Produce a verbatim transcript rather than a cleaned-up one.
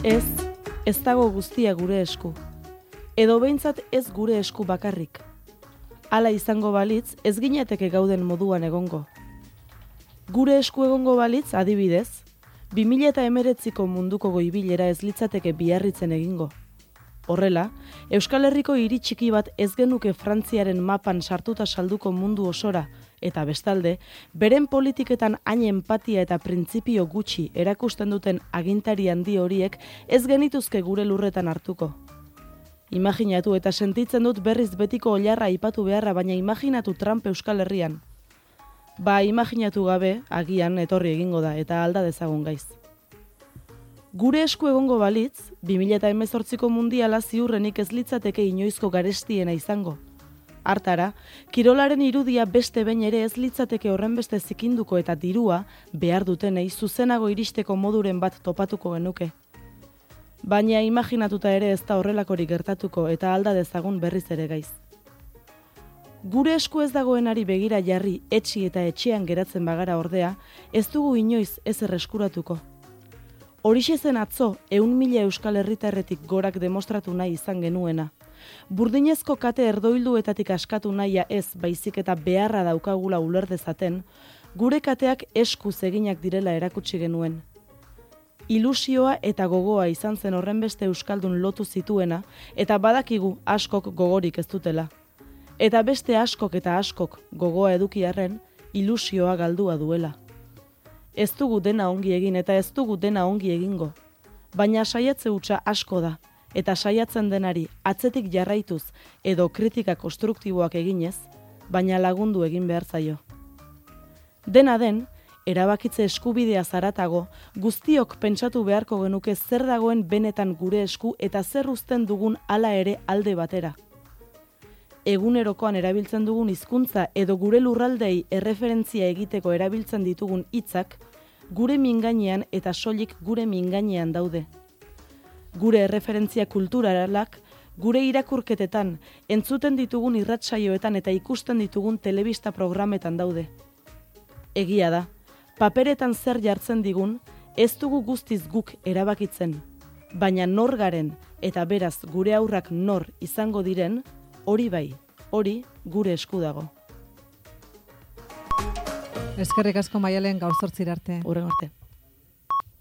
Ez, ez dago guztia gure esku. Edo behintzat ez gure esku bakarrik. Hala izango balitz, ez ginateke gauden moduan egongo. Gure esku egongo balitz, adibidez, bi mila hemeretziko munduko goibilera ez litzateke biarritzen egingo. Horrela, Euskal Herriko hiri txiki bat ez genuke Frantziaren mapan sartuta salduko mundu osora, eta bestalde, beren politiketan hain empatia eta printzipio gutxi erakusten duten agintari handi horiek ez genituzke gure lurretan hartuko. Imaginatu eta sentitzen dut berriz betiko oilarra aipatu beharra, baina imaginatu Trump Euskal Herrian. Ba, imaginatu gabe, agian etorri egingo da eta alda dezagun gaiz. Gure esku egongo balitz, bi mila hemezortziko mundiala ziurrenik ez litzateke inoizko garestiena izango. Hartara, kirolaren irudia beste behin ere ez litzateke horrenbeste zikinduko eta dirua behar dutenei zuzenago iristeko moduren bat topatuko genuke. Baina imaginatuta ere ez da horrelakorik gertatuko eta alda dezagun berriz ere gaiz. Gure esku ez dagoenari begira jarri etxi eta etxean geratzen bagara ordea, ez dugu inoiz ez erreskuratuko. Horixe zen atzo, ehun mila Euskal Herritarretik gorak demostratu nahi izan genuena. Burdinezko kate erdoilduetatik askatu nahia ez, baizik eta beharra daukagula uler dezaten, gure kateak eskuz eginak direla erakutsi genuen. Ilusioa eta gogoa izan zen horrenbeste euskaldun lotu zituena, eta badakigu askok gogorik ez dutela. Eta beste askok eta askok gogoa edukiarren, ilusioa galdua duela. Ez dugu dena ongi egin eta ez dugu dena ongi egingo. Baina saiatze hutsa asko da, eta saiatzen denari atzetik jarraituz edo kritika konstruktiboak eginez, baina lagundu egin behar zaio. Dena den, erabakitze eskubidea zaratago, guztiok pentsatu beharko genuke zer dagoen benetan gure esku eta zer uzten dugun hala ere alde batera. Egunerokoan erabiltzen dugun hizkuntza edo gure lurraldei erreferentzia egiteko erabiltzen ditugun hitzak, gure mingainean eta soilik gure mingainean daude. Gure erreferentzia kulturalak, gure irakurketetan, entzuten ditugun irratsaioetan eta ikusten ditugun telebista programetan daude. Egia da, paperetan zer jartzen digun, ez dugu guztiz guk erabakitzen, baina nor garen eta beraz gure aurrak nor izango diren, hori bai, hori gure esku dago. Eskerrik asko Maialen, gaur zortzira arte. Hurrengo arte.